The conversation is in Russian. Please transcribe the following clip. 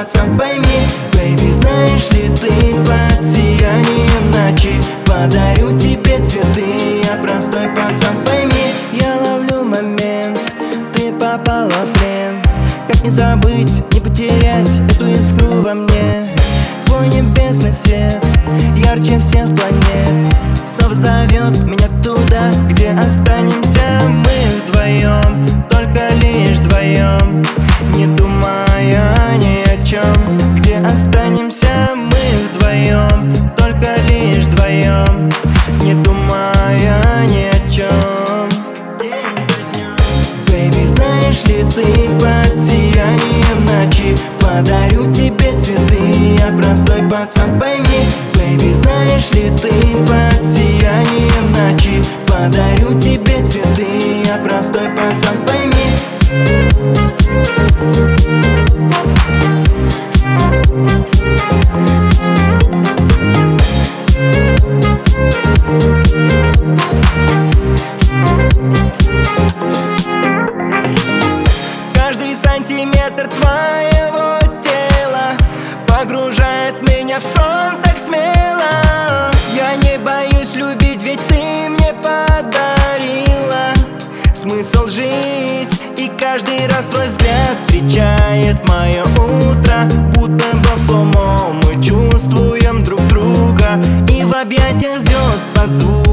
пацан, пойми. Бэйби, знаешь ли ты, под сиянием ночи подарю тебе цветы. Я простой пацан, пойми. Я ловлю момент, ты попала в плен. Как не забыть, не потерять эту искру во мне? Твой небесный свет ярче всех планет снова зовет меня туда, где останемся мы вдвоем, только лишь вдвоем, не думая ни о чем. Где останемся мы вдвоем, только лишь вдвоем, не думая ни о чем. День за днем. Бэйби, знаешь ли ты, под сиянием ночи подарю тебе цветы. Я простой пацан, пойми. Бэйби, знаешь ли ты, под сиянием ночи подарю тебе цветы. Я простой пацан, пойми. Каждый сантиметр твоего тела погружает меня в сон так смело. Я не боюсь любить, ведь ты мне подарила смысл жить. И каждый раз твой взгляд встречает мое утро, будто бы в слоумо мы чувствуем друг друга. И в объятиях звезд под звук